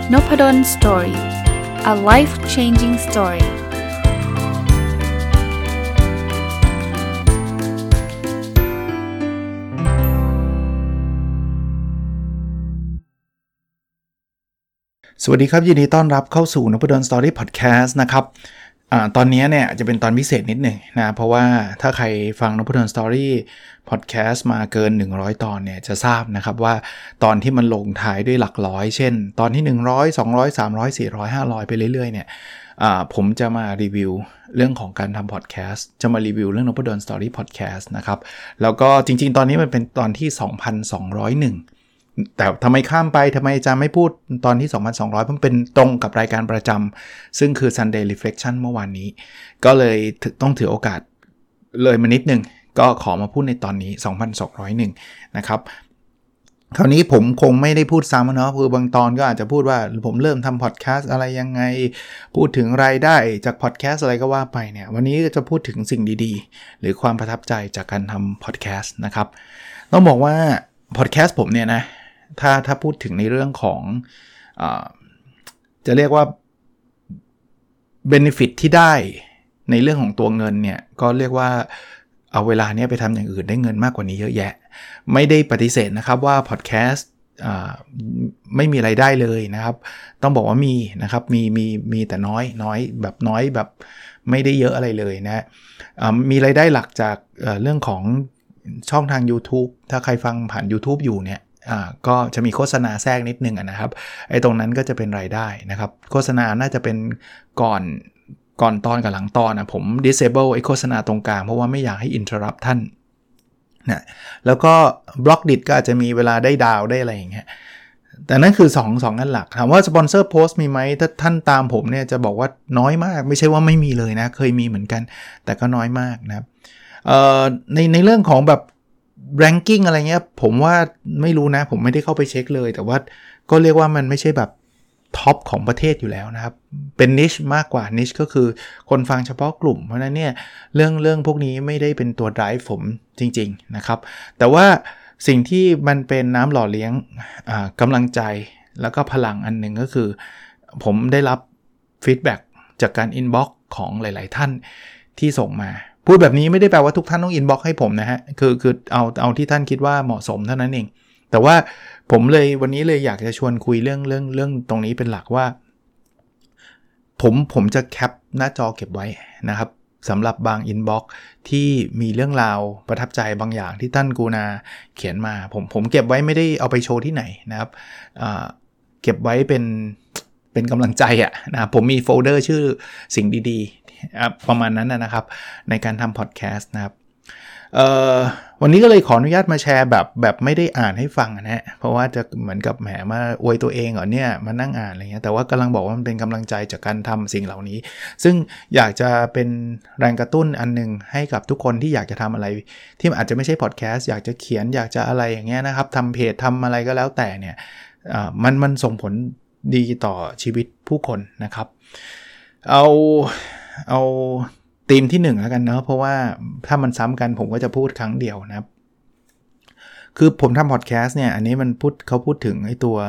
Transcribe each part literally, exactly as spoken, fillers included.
Nopadon Story. A life-changing story.สวัสดีครับยินดีต้อนรับเข้าสู่ Nopadon Story Podcast นะครับอ่าตอนนี้เนี่ยจะเป็นตอนพิเศษนิดหนึ่งนะเพราะว่าถ้าใครฟัง Nopadon Story Podcast มาเกินหนึ่งร้อยตอนเนี่ยจะทราบนะครับว่าตอนที่มันลงท้ายด้วยหลักร้อยเช่นตอนที่หนึ่งร้อย สองร้อย สามร้อย สี่ร้อย ห้าร้อยไปเรื่อยๆเนี่ยอ่าผมจะมารีวิวเรื่องของการทำ podcast จะมารีวิวเรื่อง Nopadon Story Podcast นะครับแล้วก็จริงๆตอนนี้มันเป็นตอนที่ สองพันสองร้อยเอ็ดแต่ทำไมข้ามไปทำไมจะไม่พูดตอนที่ สองพันสองร้อย เพราะเป็นตรงกับรายการประจำซึ่งคือ Sunday Reflection เมื่อวานนี้ก็เลยต้องถือโอกาสเลยมานิดนึงก็ขอมาพูดในตอนนี้ สองพันสองร้อยเอ็ด นะครับคราวนี้ผมคงไม่ได้พูดซ้ำเนาะคือบางตอนก็อาจจะพูดว่าผมเริ่มทำพอดแคสต์อะไรยังไงพูดถึงรายได้จากพอดแคสต์อะไรก็ว่าไปเนี่ยวันนี้จะพูดถึงสิ่งดีๆหรือความประทับใจจากการทำพอดแคสต์นะครับต้องบอกว่าพอดแคสต์ผมเนี่ยนะถ้าถ้าพูดถึงในเรื่องของอ่าจะเรียกว่า benefit ที่ได้ในเรื่องของตัวเงินเนี่ยก็เรียกว่าเอาเวลาเนี้ยไปทำอย่างอื่นได้เงินมากกว่านี้เยอะแยะไม่ได้ปฏิเสธนะครับว่าพอดแคสต์อ่าไม่มีรายได้เลยนะครับต้องบอกว่ามีนะครับมีมีมีแต่น้อยน้อยแบบน้อยแบบไม่ได้เยอะอะไรเลยนะอ่ามีรายได้หลักจากเอ่อเรื่องของช่องทาง YouTube ถ้าใครฟังผ่าน YouTube อยู่เนี่ยอ่าก็จะมีโฆษณาแทรกนิดนึงนะครับไอ้ตรงนั้นก็จะเป็นรายได้นะครับโฆษณาน่าจะเป็นก่อนก่อนตอนกับหลังตอนนะผม disable ไอ้โฆษณาตรงกลางเพราะว่าไม่อยากให้ interrupt ท่านนะแล้วก็บล็อกดิทก็อาจจะมีเวลาได้ดาวได้อะไรอย่างเงี้ยแต่นั่นคือ2 2อันหลักถามว่าสปอนเซอร์โพสต์มีไหมถ้าท่านตามผมเนี่ยจะบอกว่าน้อยมากไม่ใช่ว่าไม่มีเลยนะเคยมีเหมือนกันแต่ก็น้อยมากนะครับเอ่อในในเรื่องของแบบranking อะไรเงี้ยผมว่าไม่รู้นะผมไม่ได้เข้าไปเช็คเลยแต่ว่าก็เรียกว่ามันไม่ใช่แบบท็อปของประเทศอยู่แล้วนะครับเป็น niche มากกว่า niche ก็คือคนฟังเฉพาะกลุ่มเพราะนั้นเนี่ยเรื่องเรื่องพวกนี้ไม่ได้เป็นตัว drive ผมจริงๆนะครับแต่ว่าสิ่งที่มันเป็นน้ำหล่อเลี้ยงอ่ากำลังใจแล้วก็พลังอันหนึ่งก็คือผมได้รับ feedback จากการ inbox ของหลายๆท่านที่ส่งมาพูดแบบนี้ไม่ได้แปลว่าทุกท่านต้องอินบ็อกซ์ให้ผมนะฮะคือคือเอาเอาที่ท่านคิดว่าเหมาะสมเท่านั้นเองแต่ว่าผมเลยวันนี้เลยอยากจะชวนคุยเรื่องเรื่องเรื่องตรงนี้เป็นหลักว่าผมผมจะแคปหน้าจอเก็บไว้นะครับสำหรับบางอินบ็อกซ์ที่มีเรื่องราวประทับใจบางอย่างที่ท่านกูนาเขียนมาผมผมเก็บไว้ไม่ได้เอาไปโชว์ที่ไหนนะครับอ่าเก็บไว้เป็นเป็นกำลังใจอะนะผมมีโฟลเดอร์ชื่อสิ่งดีๆประมาณนั้นนะครับในการทำพอดแคสต์นะครับวันนี้ก็เลยขออนุญาตมาแชร์แบบแบบไม่ได้อ่านให้ฟังนะฮะเพราะว่าจะเหมือนกับแหมมาอวยตัวเองเหรอเนี่ยมานั่งอ่านอะไรเงี้ยแต่ว่ากำลังบอกว่ามันเป็นกำลังใจจากการทำสิ่งเหล่านี้ซึ่งอยากจะเป็นแรงกระตุ้นอันนึงให้กับทุกคนที่อยากจะทำอะไรที่อาจจะไม่ใช่พอดแคสต์อยากจะเขียนอยากจะอะไรอย่างเงี้ยนะครับทำเพจทำอะไรก็แล้วแต่เนี่ยมันมันส่งผลดีต่อชีวิตผู้คนนะครับเอาเอาธีมที่หนึ่งแล้วกันเนาะเพราะว่าถ้ามันซ้ำกันผมก็จะพูดครั้งเดียวนะครับคือผมทำพอดแคสต์เนี่ยอันนี้มันพูดเขาพูดถึงไอ้ตัว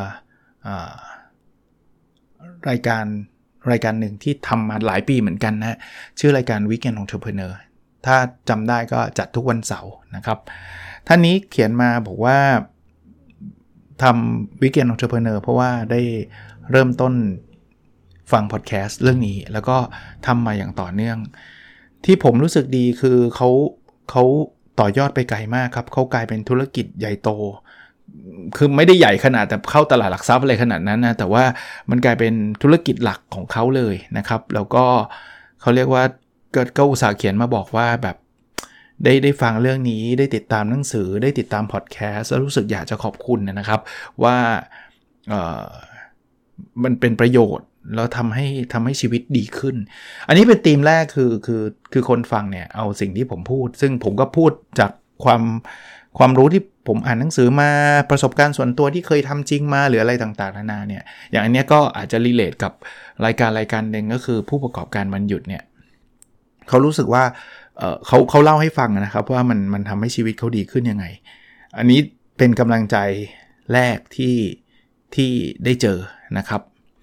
รายการรายการหนึ่งที่ทำมาหลายปีเหมือนกันนะชื่อรายการ Weekend Entrepreneur ถ้าจำได้ก็จัดทุกวันเสาร์นะครับท่านนี้เขียนมาบอกว่าทำ Weekend Entrepreneur เพราะว่าได้เริ่มต้นฟังพอดแคสต์เรื่องนี้แล้วก็ทำมาอย่างต่อเนื่องที่ผมรู้สึกดีคือเขาเขาต่อยอดไปไกลมากครับเขากลายเป็นธุรกิจใหญ่โตคือไม่ได้ใหญ่ขนาดแต่เข้าตลาดหลักทรัพย์อะไรขนาดนั้นนะแต่ว่ามันกลายเป็นธุรกิจหลักของเขาเลยนะครับแล้วก็เขาเรียกว่าก็อุตส่าห์เขียนมาบอกว่าแบบได้ได้ฟังเรื่องนี้ได้ติดตามหนังสือได้ติดตามพอดแคสต์แล้วรู้สึกอยากจะขอบคุณนะครับว่าเอ่อมันเป็นประโยชน์แล้วทำให้ทำให้ชีวิตดีขึ้นอันนี้เป็นธีมแรกคือคือคือคนฟังเนี่ยเอาสิ่งที่ผมพูดซึ่งผมก็พูดจากความความรู้ที่ผมอ่านหนังสือมาประสบการณ์ส่วนตัวที่เคยทำจริงมาหรืออะไรต่างๆนานาเนี่ยอย่างอันนี้ก็อาจจะรีเลทกับรายการรายการหนึ่งก็คือผู้ประกอบการวันหยุดเนี่ยเขารู้สึกว่าเอ่อเขาเขาเล่าให้ฟังนะครับว่ามันมันทำให้ชีวิตเขาดีขึ้นยังไงอันนี้เป็นกำลังใจแรกที่ที่ได้เจอนะครับ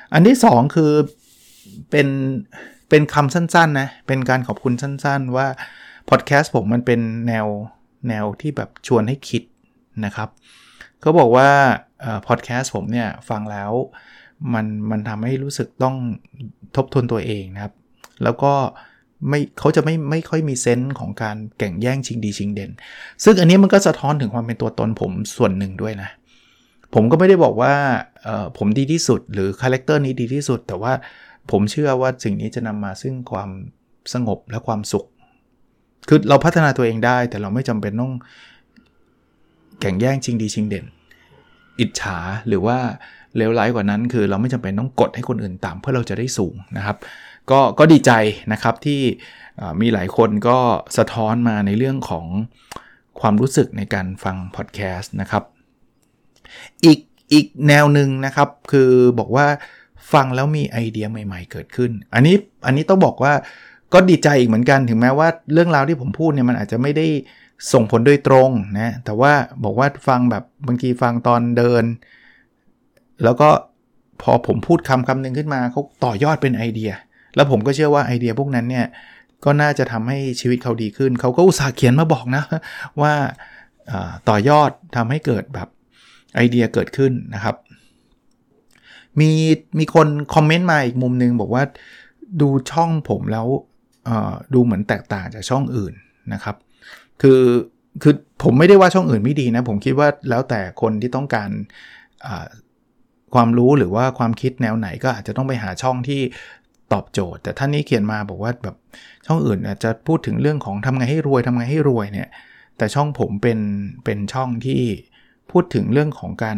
อันที่สองคือเป็นเป็นคำสั้นๆนะเป็นการขอบคุณสั้นๆว่าพอดแคสต์ผมมันเป็นแนวแนวที่แบบชวนให้คิดนะครับเขาบอกว่าเอ่อพอดแคสต์ผมเนี่ยฟังแล้วมันมันทำให้รู้สึกต้องทบทวนตัวเองนะครับแล้วก็ไม่เขาจะไม่ไม่ค่อยมีเซนส์ของการแข่งแย่งชิงดีชิงเด่นซึ่งอันนี้มันก็สะท้อนถึงความเป็นตัวตนผมส่วนหนึ่งด้วยนะผมก็ไม่ได้บอกว่าเอ่อผมดีที่สุดหรือคาแรคเตอร์นี้ดีที่สุดแต่ว่าผมเชื่อว่าสิ่งนี้จะนำมาซึ่งความสงบและความสุขคือเราพัฒนาตัวเองได้แต่เราไม่จำเป็นต้องแข่งแย่งชิงดีชิงเด่นอิจฉาหรือว่าเลวร้ายกว่านั้นคือเราไม่จำเป็นต้องกดให้คนอื่นต่ำเพื่อเราจะได้สูงนะครับก็ก็ดีใจนะครับที่มีหลายคนก็สะท้อนมาในเรื่องของความรู้สึกในการฟังพอดแคสต์นะครับอีกอีกแนวหนึ่งนะครับคือบอกว่าฟังแล้วมีไอเดียใหม่ๆเกิดขึ้นอันนี้อันนี้ต้องบอกว่าก็ดีใจอีกเหมือนกันถึงแม้ว่าเรื่องราวที่ผมพูดเนี่ยมันอาจจะไม่ได้ส่งผลโดยตรงนะแต่ว่าบอกว่าฟังแบบบางทีฟังตอนเดินแล้วก็พอผมพูดคำคำหนึ่งขึ้นมาเขาต่อยอดเป็นไอเดียแล้วผมก็เชื่อว่าไอเดียพวกนั้นเนี่ยก็น่าจะทำให้ชีวิตเขาดีขึ้นเขาก็อุตส่าห์เขียนมาบอกนะว่าต่อยอดทำให้เกิดแบบไอเดียเกิดขึ้นนะครับมีมีคนคอมเมนต์มาอีกมุมนึงบอกว่าดูช่องผมแล้วดูเหมือนแตกต่างจากช่องอื่นนะครับคือคือผมไม่ได้ว่าช่องอื่นไม่ดีนะผมคิดว่าแล้วแต่คนที่ต้องการความรู้หรือว่าความคิดแนวไหนก็อาจจะต้องไปหาช่องที่ตอบโจทย์แต่ท่านนี้เขียนมาบอกว่าแบบช่องอื่นอาจจะพูดถึงเรื่องของทำไงให้รวยทำไงให้รวยเนี่ยแต่ช่องผมเป็นเป็นช่องที่พูดถึงเรื่องของการ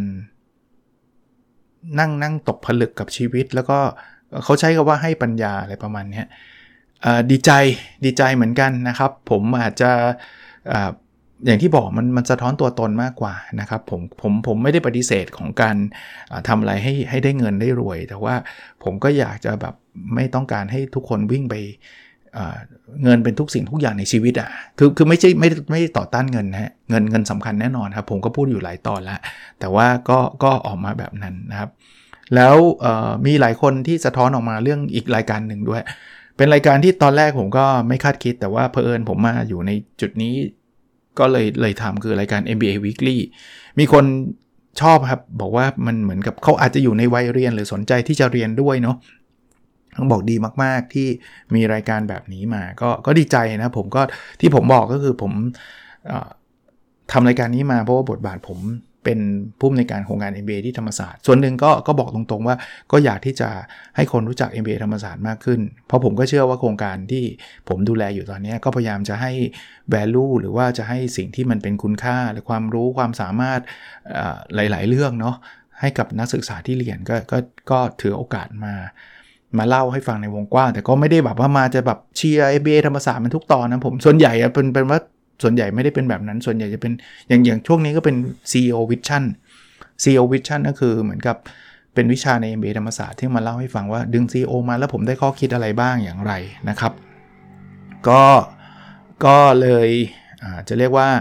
นั่งนั่งตกผลึกกับชีวิตแล้วก็เขาใช้คำว่าให้ปัญญาอะไรประมาณนี้ดีใจดีใจเหมือนกันนะครับผมอาจจะอย่างที่บอกมันมันสะท้อนตัวตนมากกว่านะครับผมผมผมไม่ได้ปฏิเสธของการทำอะไรให้ให้ได้เงินได้รวยแต่ว่าผมก็อยากจะแบบไม่ต้องการให้ทุกคนวิ่งไปเงินเป็นทุกสิ่งทุกอย่างในชีวิตอ่ะคือคือไม่ใช่ไม่ไม่ต่อต้านเงินนะฮะเงินเงินสำคัญแน่นอนครับผมก็พูดอยู่หลายตอนแล้วแต่ว่าก็ก็ออกมาแบบนั้นนะครับแล้วมีหลายคนที่สะท้อนออกมาเรื่องอีกรายการหนึ่งด้วยเป็นรายการที่ตอนแรกผมก็ไม่คาดคิดแต่ว่าเผอิญผมมาอยู่ในจุดนี้ก็เลยเลยทำคือรายการ เอ็ม บี เอ Weekly มีคนชอบครับบอกว่ามันเหมือนกับเขาอาจจะอยู่ในวัยเรียนหรือสนใจที่จะเรียนด้วยเนาะต้องบอกดีมากๆที่มีรายการแบบนี้มาก็ก็ดีใจนะผมก็ที่ผมบอกก็คือผมทำรายการนี้มาเพราะว่าบทบาทผมเป็นผู้อำนวยการโครงการ เอ็ม บี เอ ที่ธรรมศาสตร์ส่วนหนึ่งก็ก็บอกตรงๆว่าก็อยากที่จะให้คนรู้จัก เอ็ม บี เอ ธรรมศาสตร์มากขึ้นเพราะผมก็เชื่อว่าโครงการที่ผมดูแลอยู่ตอนนี้ก็พยายามจะให้ value หรือว่าจะให้สิ่งที่มันเป็นคุณค่าหรือความรู้ความสามารถหลายๆเรื่องเนาะให้กับนักศึกษาที่เรียนก็ก็ก็ถือโอกาสมามาเล่าให้ฟังในวงกว้างแต่ก็ไม่ได้แบบว่ามาจะแบบเชียร์ เอ็ม บี เอ ธรรมศาสตร์มันทุกตอนนะผมส่วนใหญ่เป็นเป็นว่าส่วนใหญ่ไม่ได้เป็นแบบนั้นส่วนใหญ่จะเป็นอย่างอย่างช่วงนี้ก็เป็น ซี อี โอ Vision ซี อี โอ Vision ก็คือเหมือนกับเป็นวิชาใน เอ็ม บี เอ ธรรมศาสตร์ที่มาเล่าให้ฟังว่าดึง ซี อี โอ มาแล้วผมได้ข้อคิดอะไรบ้างอย่างไรนะครับก็ก็เลยจะเรียกว่า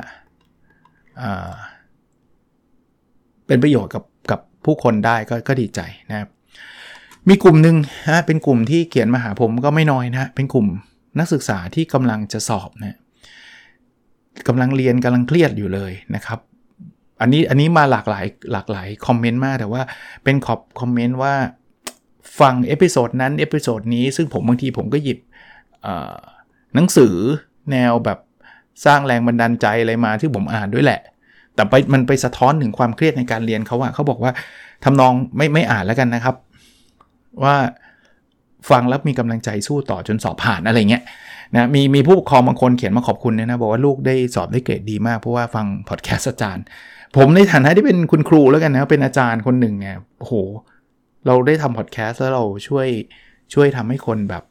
เป็นประโยชน์กับกับผู้คนได้ก็ก็ดีใจนะครับมีกลุ่มหนึ่งฮะเป็นกลุ่มที่เขียนมาหาผมก็ไม่น้อยนะเป็นกลุ่มนักศึกษาที่กำลังจะสอบนะกำลังเรียนกำลังเครียดอยู่เลยนะครับอันนี้อันนี้มาหลากหลายหลากหลายคอมเมนต์มากแต่ว่าเป็นขอบคอมเมนต์ว่าฟังเอพิโซดนั้นเอพิโซดนี้ซึ่งผมบางทีผมก็หยิบหนังสือแนวแบบสร้างแรงบันดาลใจอะไรมาที่ผมอ่านด้วยแหละแต่ไปมันไปสะท้อนถึงความเครียดในการเรียนเขาอะเขาบอกว่าทำนองไม่ไม่อ่านแล้วกันนะครับว่าฟังแล้วมีกำลังใจสู้ต่อจนสอบผ่านอะไรเงี้ยนะมีมีผู้ปกครองบางคนเขียนมาขอบคุณเนี่ยนะบอกว่าลูกได้สอบได้เกรดดีมากเพราะว่าฟังพอดแคสต์อาจารย์ผมในฐานะที่เป็นคุณครูแล้วกันนะเป็นอาจารย์คนหนึ่งเนี่ยโอ้โหเราได้ทำพอดแคสต์แล้วเราช่วยช่วยทำให้คนแบบ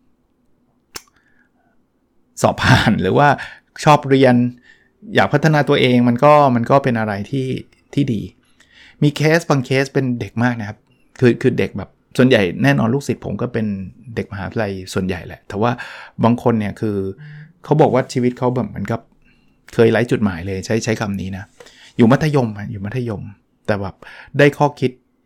สอบผ่านหรือว่าชอบเรียนอยากพัฒนาตัวเองมันก็มันก็เป็นอะไรที่ที่ดีมีเคสบางเคสเป็นเด็กมากนะครับคือคือเด็กแบบส่วนใหญ่แน่นอนลูกศิษย์ผมก็เป็นเด็กมหาวิทยาลัยส่วนใหญ่แหละแต่ว่าบางคนเนี่ยคือเขาบอกว่าชีวิตเขาแบบเหมือนกับเคยไร้จุดหมายเลยใช้ใช้คำนี้นะอยู่มัธยมอยู่มัธยมแต่แบบได้ข้อคิด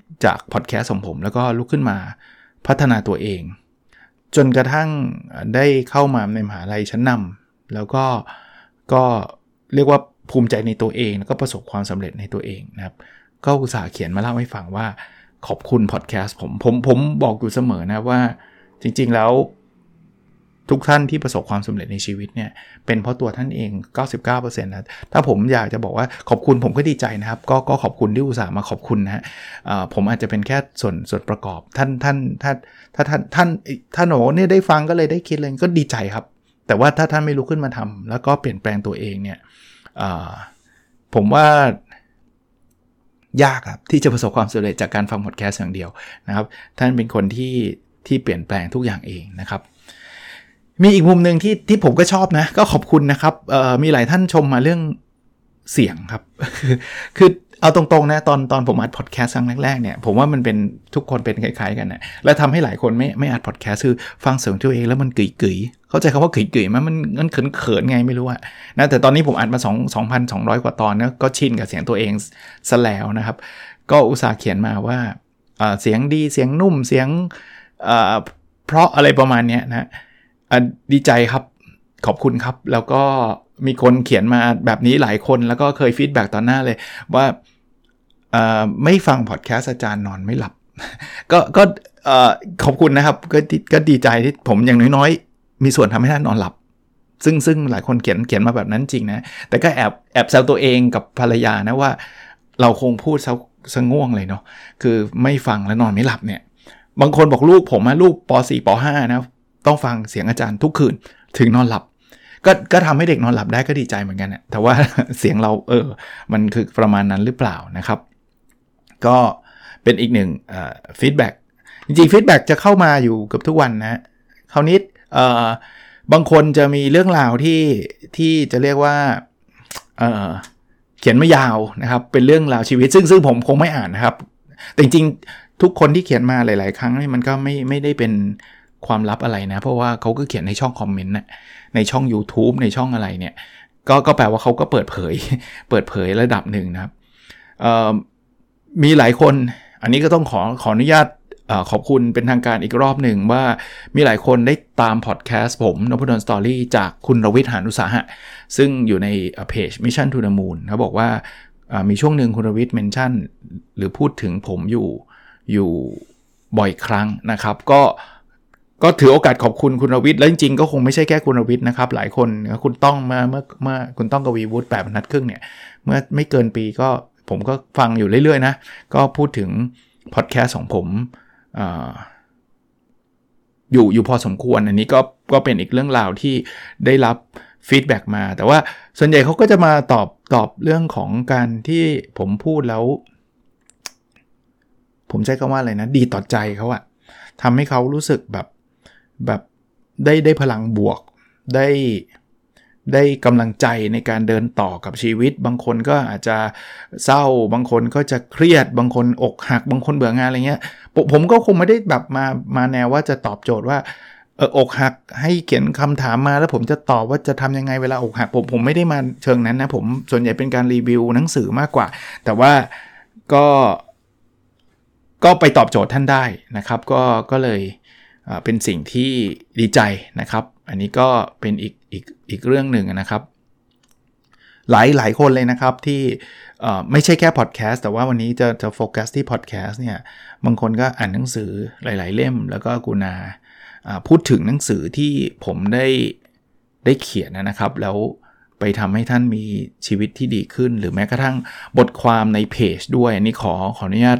จากพอดแคสต์ของผมแล้วก็ลุกขึ้นมาพัฒนาตัวเองจนกระทั่งได้เข้ามาในมหาลัยชั้นนำแล้วก็ก็เรียกว่าภูมิใจในตัวเองแล้วก็ประสบความสำเร็จในตัวเองนะครับก็อุตส่าห์เขียนมาเล่าให้ฟังว่าขอบคุณพอดแคสต์ผมผมผมบอกอยู่เสมอนะว่าจริงๆแล้วทุกท่านที่ประสบความสำเร็จในชีวิตเนี่ยเป็นเพราะตัวท่านเอง เก้าสิบเก้าเปอร์เซ็นต์ นะถ้าผมอยากจะบอกว่าขอบคุณผมก็ดีใจนะครับก็ก็ขอบคุณที่อุตส่าห์มาขอบคุณนะฮะผมอาจจะเป็นแค่ส่วนส่วนประกอบท่านท่านถ้าถ้าท่านท่านท่านโหเนี่ยได้ฟังก็เลยได้คิดเลยก็ดีใจครับแต่ว่าถ้าท่านไม่ลุกขึ้นมาทำแล้วก็เปลี่ยนแปลงตัวเองเนี่ยผมว่ายากครับที่จะประสบความสำเร็จจากการฟังพอดแคสต์อย่างเดียวนะครับท่านเป็นคนที่ที่เปลี่ยนแปลงทุกอย่างเองนะครับมีอีกมุมนึงที่ที่ผมก็ชอบนะก็ขอบคุณนะครับมีหลายท่านชมมาเรื่องเสียงครับ คือเอาตรงๆนะตอนตอนผมอัดพอดแคสต์ครั้งแรกๆเนี่ยผมว่ามันเป็นทุกคนเป็นคล้ายๆกันนะแล้วทำให้หลายคนไม่ไม่อัดพอดแคสต์คือฟังเสียงตัวเองแล้วมันกึ๋ยๆเข้าใจคำว่ากึ๋ยๆมันมันเขินๆไงไม่รู้อะนะแต่ตอนนี้ผมอัดมาสอง สองพันสองร้อย กว่าตอนนะก็ชินกับเสียงตัวเองซะแล้วนะครับก็อุตส่าห์เขียนมาว่าเสียงดีเสียงนุ่มเสียงเพราะอะไรประมาณนี้นะดีใจครับขอบคุณครับแล้วก็มีคนเขียนมาแบบนี้หลายคนแล้วก็เคยฟีดแบ็กตอนหน้าเลยว่าไม่ฟังพอดแคสต์อาจารย์นอนไม่หลับ ก็ก็ขอบคุณนะครับก็ก็ดีใจที่ผมอย่างน้อยๆมีส่วนทำให้ท่านนอนหลับซึ่งซึ่งหลายคนเขียนเขียนมาแบบนั้นจริงนะแต่ก็แอบแอบแซวตัวเองกับภรรยานะว่าเราคงพูดซะซะง่วงเลยเนาะคือไม่ฟังแล้วนอนไม่หลับเนี่ยบางคนบอกลูกผมนะลูกป.สี่ ป.ห้า นะต้องฟังเสียงอาจารย์ทุกคืนถึงนอนหลับก็ก็ทำให้เด็กนอนหลับได้ก็ดีใจเหมือนกันนะแต่ว่า เสียงเราเออมันคือประมาณนั้นหรือเปล่านะครับก็เป็นอีกหนึ่งฟีดแบ็กจริงๆฟีดแบ็กจะเข้ามาอยู่เกือบทุกวันนะคราวนี้บางคนจะมีเรื่องราวที่ที่จะเรียกว่าเอ่อเขียนไม่ยาวนะครับเป็นเรื่องราวชีวิตซึ่งซึ่งผมคงไม่อ่านนะครับแต่จริงๆทุกคนที่เขียนมาหลายๆครั้งนี่มันก็ไม่ไม่ได้เป็นความลับอะไรนะเพราะว่าเขาก็เขียนในช่องคอมเมนต์นะในช่อง YouTube ในช่องอะไรเนี่ยก็ก็แปลว่าเขาก็เปิดเผยเปิดเผยระดับหนึ่งนะครับมีหลายคนอันนี้ก็ต้องขอขออนุญาตขอบคุณเป็นทางการอีกรอบหนึ่งว่ามีหลายคนได้ตามพอดแคสต์ผมนพดลสตอรี่จากคุณรวิทย์หานุสาหะซึ่งอยู่ในเพจ Mission to the Moon เขาบอกว่ามีช่วงหนึ่งคุณรวิทย์เมนชั่นหรือพูดถึงผมอยู่อยู่บ่อยครั้งนะครับก็ก็ถือโอกาสขอบคุณคุณรวิทย์แล้วจริงๆก็คงไม่ใช่แค่คุณรวิทย์นะครับหลายคนคุณต้องมาเมื่อเมื่อคุณต้องกวีวุฒิแปดบรรทัดครึ่งเนี่ยเมื่อไม่เกินปีก็ผมก็ฟังอยู่เรื่อยๆนะก็พูดถึงพอดแคสต์ของผมออยู่อยู่พอสมควรอันนี้ก็ก็เป็นอีกเรื่องราวที่ได้รับฟีดแบ็กมาแต่ว่าส่วนใหญ่เขาก็จะมาตอบตอบเรื่องของการที่ผมพูดแล้วผมใช้คำว่าอะไรนะดีต่อใจเขาอะทำให้เขารู้สึกแบบแบบได้ได้พลังบวกได้ได้กำลังใจในการเดินต่อกับชีวิตบางคนก็อาจจะเศร้าบางคนก็จะเครียดบางคนอกหักบางคนเบื่องานอะไรเงี้ยผมก็คงไม่ได้แบบมามาแนวว่าจะตอบโจทย์ว่าเอออกหักให้เขียนคำถามมาแล้วผมจะตอบว่าจะทำยังไงเวลาอกหักผมผมไม่ได้มาเชิงนั้นนะผมส่วนใหญ่เป็นการรีวิวหนังสือมากกว่าแต่ว่าก็ก็ไปตอบโจทย์ท่านได้นะครับก็ก็เลยเป็นสิ่งที่ดีใจนะครับอันนี้ก็เป็นอีกอีกอีกเรื่องหนึ่งนะครับหลายหลายคนเลยนะครับที่ไม่ใช่แค่พอดแคสต์แต่ว่าวันนี้จะจะโฟกัสที่พอดแคสต์เนี่ยบางคนก็อ่านหนังสือหลายๆเล่มแล้วก็กรุณาพูดถึงหนังสือที่ผมได้ได้เขียนนะครับแล้วไปทำให้ท่านมีชีวิตที่ดีขึ้นหรือแม้กระทั่งบทความในเพจด้วยอันนี้ขอขออนุญาต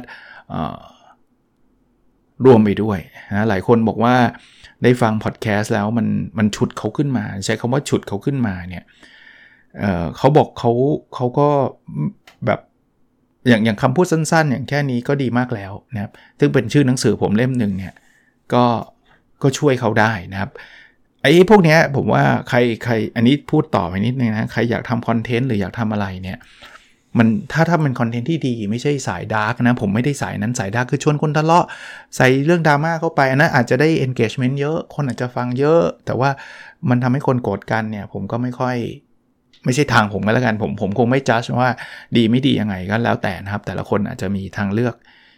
รวมไปด้วยนะหลายคนบอกว่าได้ฟังพอดแคสต์แล้วมันมันฉุดเขาขึ้นมาใช้คำว่าฉุดเขาขึ้นมาเนี่ย เอ่อเขาบอกเขาเขาก็แบบอย่างอย่างคำพูดสั้นๆอย่างแค่นี้ก็ดีมากแล้วนะครับซึ่งเป็นชื่อหนังสือผมเล่มหนึ่งเนี่ยก็ก็ช่วยเขาได้นะครับไอ้พวกเนี้ยผมว่าใครใครอันนี้พูดต่อไปนิดนึงนะใครอยากทำคอนเทนต์หรืออยากทำอะไรเนี่ยมันถ้าถ้าเป็นคอนเทนต์ที่ดีไม่ใช่สายดาร์กนะผมไม่ได้สายนั้นสายดาร์กคือชวนคนทะเลาะใส่เรื่องดราม่าเข้าไปนะอาจจะได้ engagement เยอะคนอาจจะฟังเยอะแต่ว่ามันทำให้คนโกรธกันเนี่ยผมก็ไม่ค่อยไม่ใช่ทางผมก็แล้วกันผมผมคงไม่จัดว่าดีไม่ดียังไงก็แล้วแต่นะครับแต่ละคนอาจจะมีทางเลือก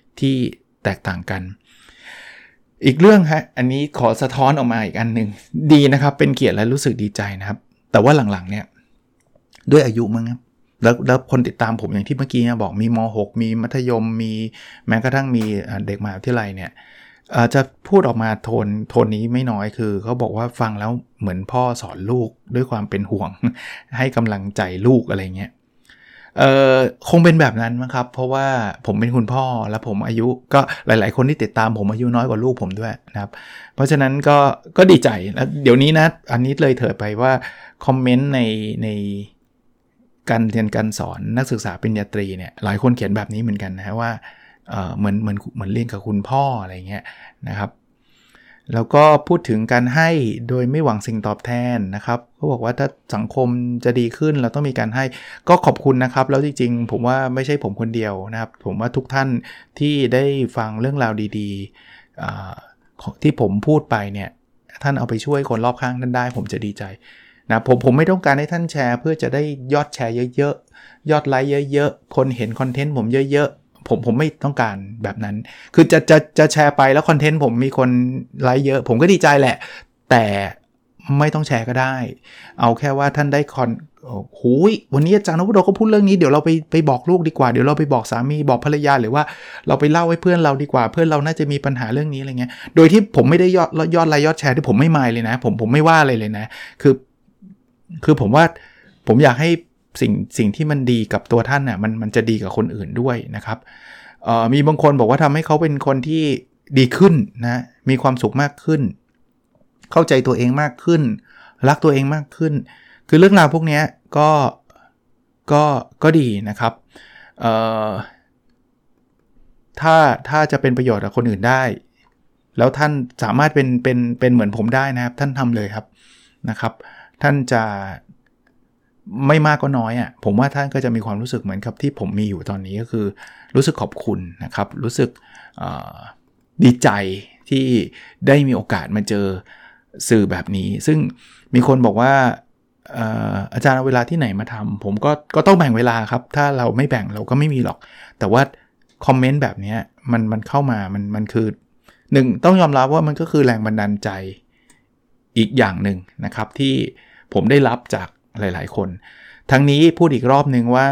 ที่แตกต่างกันอีกเรื่องฮะอันนี้ขอสะท้อนออกมาอีกอันนึงดีนะครับเป็นเกียรติและรู้สึกดีใจนะครับแต่ว่าหลังๆเนี่ยด้วยอายุมั้งครับแล้วแล้วคนติดตามผมอย่างที่เมื่อกี้บอกมีม.หก มีมัธยมมีแม้กระทั่งมีเด็กมหาวิทยาลัยเนี่ยจะพูดออกมาโทนโทนนี้ไม่น้อยคือเขาบอกว่าฟังแล้วเหมือนพ่อสอนลูกด้วยความเป็นห่วงให้กำลังใจลูกอะไรเงี้ยเอ่อคงเป็นแบบนั้นมั้งครับเพราะว่าผมเป็นคุณพ่อแล้วผมอายุก็หลายๆคนที่ติดตามผมอายุน้อยกว่าลูกผมด้วยนะครับเพราะฉะนั้นก็ก็ดีใจแล้วเดี๋ยวนี้นะอันนี้เลยเถิดไปว่าคอมเมนต์ในในการเรียนการสอนนักศึกษาปริญญาตรีเนี่ยหลายคนเขียนแบบนี้เหมือนกันนะว่าเอ่อเหมือนเหมือนเหมือนเรียนกับคุณพ่ออะไรเงี้ยนะครับแล้วก็พูดถึงการให้โดยไม่หวังสิ่งตอบแทนนะครับเขาบอกว่าถ้าสังคมจะดีขึ้นเราต้องมีการให้ก็ขอบคุณนะครับแล้วจริงๆผมว่าไม่ใช่ผมคนเดียวนะครับผมว่าทุกท่านที่ได้ฟังเรื่องราวดีๆที่ผมพูดไปเนี่ยท่านเอาไปช่วยคนรอบข้างท่านได้ผมจะดีใจนะผมผมไม่ต้องการให้ท่านแชร์เพื่อจะได้ยอดแชร์เยอะๆยอดไลค์เยอะๆคนเห็นคอนเทนต์ผมเยอะๆผมผมไม่ต้องการแบบนั้นคือจะจะจะแชร์ไปแล้วคอนเทนต์ผมมีคนไลค์เยอะผมก็ดีใจแหละแต่ไม่ต้องแชร์ก็ได้เอาแค่ว่าท่านได้คอนโอ้ยวันนี้อาจารย์นพดลก็พูดเรื่องนี้เดี๋ยวเราไปไปบอกลูกดีกว่าเดี๋ยวเราไปบอกสามีบอกภรรยาหรือว่าเราไปเล่าให้เพื่อนเราดีกว่าเพื่อนเราน่าจะมีปัญหาเรื่องนี้อะไรเงี้ยโดยที่ผมไม่ได้ยอดยอดไลค์ยอดแชร์ที่ผมไม่มายเลยนะผมผมไม่ว่าอะไรเลยนะคือคือผมว่าผมอยากให้สิ่งสิ่งที่มันดีกับตัวท่านน่ะมันมันจะดีกับคนอื่นด้วยนะครับเอ่อมีบางคนบอกว่าทำให้เขาเป็นคนที่ดีขึ้นนะมีความสุขมากขึ้นเข้าใจตัวเองมากขึ้นรักตัวเองมากขึ้นคือเรื่องราวพวกนี้ก็ก็ก็ดีนะครับเอ่อถ้าถ้าจะเป็นประโยชน์กับคนอื่นได้แล้วท่านสามารถเป็นเป็นเป็นเหมือนผมได้นะครับท่านทำเลยครับนะครับท่านจะไม่มากก็น้อยอ่ะผมว่าท่านก็จะมีความรู้สึกเหมือนกับที่ผมมีอยู่ตอนนี้ก็คือรู้สึกขอบคุณนะครับรู้สึกดีใจที่ได้มีโอกาสมาเจอสื่อแบบนี้ซึ่งมีคนบอกว่าอาจารย์เอาเวลาที่ไหนมาทำผมก็ก็ต้องแบ่งเวลาครับถ้าเราไม่แบ่งเราก็ไม่มีหรอกแต่ว่าคอมเมนต์แบบนี้มันมันเข้ามามันมันคือหนึ่งต้องยอมรับว่ามันก็คือแรงบันดาลใจอีกอย่างหนึ่งนะครับที่ผมได้รับจากหลายๆคนทั้งนี้พูดอีกรอบนึงว่า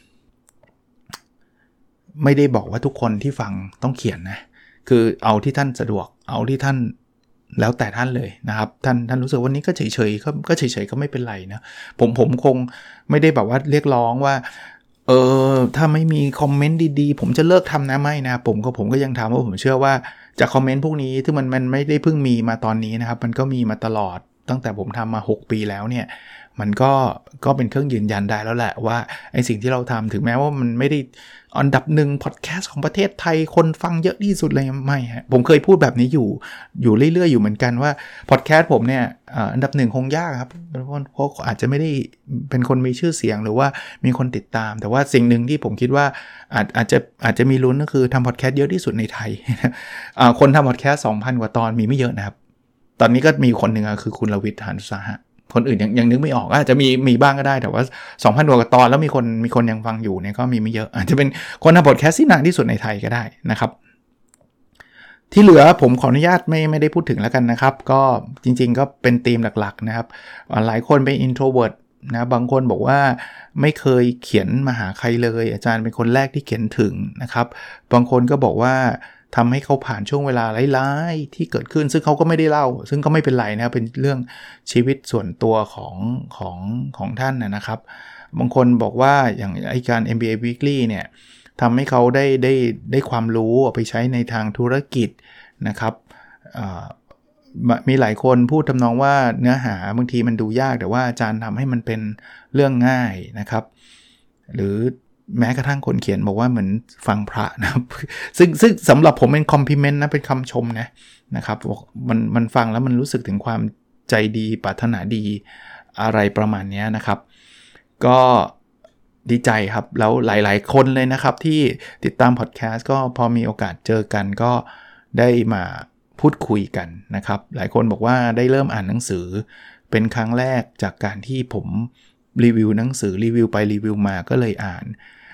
ไม่ได้บอกว่าทุกคนที่ฟังต้องเขียนนะคือเอาที่ท่านสะดวกเอาที่ท่านแล้วแต่ท่านเลยนะครับท่านท่านรู้สึกวันนี้ก็เฉยๆก็ก็เฉยๆก็ไม่เป็นไรนะผมผมคงไม่ได้แบบว่าเรียกร้องว่าเออถ้าไม่มีคอมเมนต์ดีๆผมจะเลิกทำนะไม่นะผมก็ผมก็ยังทำเพราะผมเชื่อว่าจากคอมเมนต์พวกนี้ที่มันมันไม่ได้เพิ่งมีมาตอนนี้นะครับมันก็มีมาตลอดตั้งแต่ผมทำมาหกปีแล้วเนี่ยมันก็ก็เป็นเครื่องยืนยันได้แล้วแหละว่าไอ้สิ่งที่เราทำถึงแม้ว่ามันไม่ได้อันดับหนึ่งพอดแคสต์ของประเทศไทยคนฟังเยอะที่สุดเลยไม่ฮะผมเคยพูดแบบนี้อยู่อยู่เรื่อยๆอยู่เหมือนกันว่าพอดแคสต์ผมเนี่ยอันดับหนึ่งคงยากครับเพราะอาจจะไม่ได้เป็นคนมีชื่อเสียงหรือว่ามีคนติดตามแต่ว่าสิ่งหนึ่งที่ผมคิดว่าอาจอาจจะอาจจะมีลุ้นก็คือทำพอดแคสต์เยอะที่สุดในไทยคนทำพอดแคสต์ สองพัน กว่าตอนมีไม่เยอะนะครับตอนนี้ก็มีคนหนึ่งคือคุณรวิทย์หานุสาหะคนอื่นยังยังนึกไม่ออกอาจจะมีมีบ้างก็ได้แต่ว่า สองพัน กว่าตอนแล้วมีคนมีคนยังฟังอยู่เนี่ยก็มีไม่เยอะอาจจะเป็นคนทำพอดแคสต์ที่นานที่สุดในไทยก็ได้นะครับที่เหลือผมขออนุญาตไม่ไม่ได้พูดถึงแล้วกันนะครับก็จริงๆก็เป็นธีมหลักๆนะครับหลายคนเป็น introvert นะบางคนบอกว่าไม่เคยเขียนมาหาใครเลยอาจารย์เป็นคนแรกที่เขียนถึงนะครับบางคนก็บอกว่าทำให้เขาผ่านช่วงเวลาร้ายๆที่เกิดขึ้นซึ่งเขาก็ไม่ได้เล่าซึ่งก็ไม่เป็นไรนะเป็นเรื่องชีวิตส่วนตัวของของของท่านนะครับบางคนบอกว่าอย่างไอการ เอ็ม บี เอ Weekly เนี่ยทำให้เขาได้ได้ได้ความรู้เอาไปใช้ในทางธุรกิจนะครับมีหลายคนพูดทำนองว่าเนื้อหาบางทีมันดูยากแต่ว่าอาจารย์ทำให้มันเป็นเรื่องง่ายนะครับหรือแม้กระทั่งคนเขียนบอกว่าเหมือนฟังพระนะครับซึ่งซึ่งสำหรับผมเป็นคอมพลีเมนต์นะเป็นคำชมนะนะครับมันมันฟังแล้วมันรู้สึกถึงความใจดีปรารถนาดีอะไรประมาณนี้นะครับก็ดีใจครับแล้วหลายๆคนเลยนะครับที่ติดตามพอดแคสต์ก็พอมีโอกาสเจอกันก็ได้มาพูดคุยกันนะครับหลายคนบอกว่าได้เริ่มอ่านหนังสือเป็นครั้งแรกจากการที่ผมรีวิวหนังสือรีวิวไปรีวิวมาก็เลยอ่าน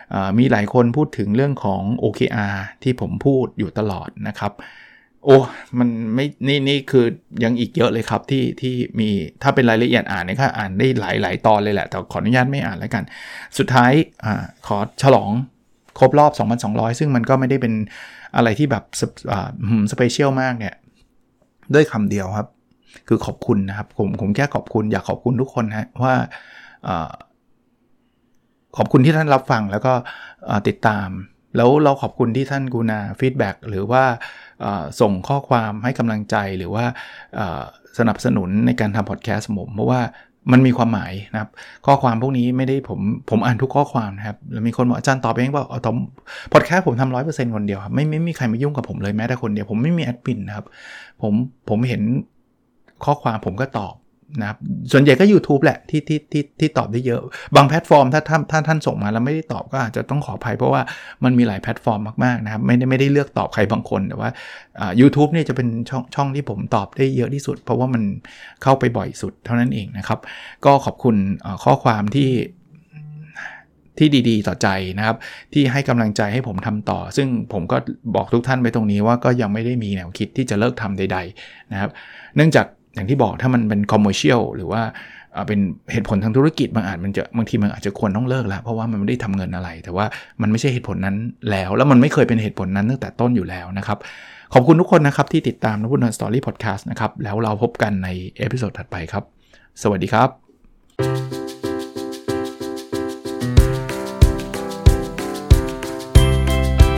มีหลายคนพูดถึงเรื่องของ โอ เค อาร์ ที่ผมพูดอยู่ตลอดนะครับโอ้มันไม่นี่นี่คือยังอีกเยอะเลยครับที่ที่มีถ้าเป็นรายละเอียดอ่านเนี่ยก็อ่านได้หลายหลายตอนเลยแหละแต่ขออนุญาตไม่อ่านแล้วกันสุดท้ายอ่าขอฉลองครบรอบ สองพันสองร้อย ซึ่งมันก็ไม่ได้เป็นอะไรที่แบบอ่าสเปเชียลมากเนี่ยด้วยคำเดียวครับคือขอบคุณนะครับผมผมแค่ขอบคุณอยากขอบคุณทุกคนฮะว่าอ่าขอบคุณที่ท่านรับฟังแล้วก็ติดตามแล้วเราขอบคุณที่ท่านกรุณาฟีดแบ็กหรือว่าส่งข้อความให้กำลังใจหรือว่าสนับสนุนในการทำพอดแคสต์ผมเพราะว่ามันมีความหมายนะครับข้อความพวกนี้ไม่ได้ผมผมอ่านทุกข้อความนะครับแล้วมีคนบอกอาจารย์ตอบเองว่าเอาตอบพอดแคสต์ผมทำ ร้อยเปอร์เซ็นต์ คนเดียวครับไม่ไม่มีใครมายุ่งกับผมเลยแม้แต่คนเดียวผมไม่มีแอดมินนะครับผมผมเห็นข้อความผมก็ตอบนะครับส่วนใหญ่ก็ YouTube แหละที่ที่ที่ที่ตอบได้เยอะบางแพลตฟอร์มถ้าท่านถ้าท่านส่งมาแล้วไม่ได้ตอบก็อาจจะต้องขออภัยเพราะว่ามันมีหลายแพลตฟอร์มมากๆนะครับไม่ได้ไม่ได้เลือกตอบใครบางคนแต่ว่าอ่า YouTube เนี่ยจะเป็นช่องช่องที่ผมตอบได้เยอะที่สุดเพราะว่ามันเข้าไปบ่อยสุดเท่านั้นเองนะครับก็ขอบคุณข้อความที่ที่ดีๆต่อใจนะครับที่ให้กำลังใจให้ผมทำต่อซึ่งผมก็บอกทุกท่านไปตรงนี้ว่าก็ยังไม่ได้มีแนวคิดที่จะเลิกทำใดๆนะครับเนื่องจากอย่างที่บอกถ้ามันเป็น commercial หรือว่าเป็นเหตุผลทางธุรกิจบางอาจมันจะบางทีมันอาจจะควรต้องเลิกแล้วเพราะว่ามันไม่ได้ทำเงินอะไรแต่ว่ามันไม่ใช่เหตุผลนั้นแล้วแล้วมันไม่เคยเป็นเหตุผลนั้นตั้งแต่ต้นอยู่แล้วนะครับขอบคุณทุกคนนะครับที่ติดตามนพุดล Story Podcast นะครับแล้วเราพบกันในเอพิโซดถัดไปครับสวัสดีครับ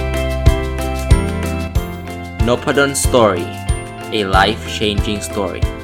Nopadon Story, a life-changing story.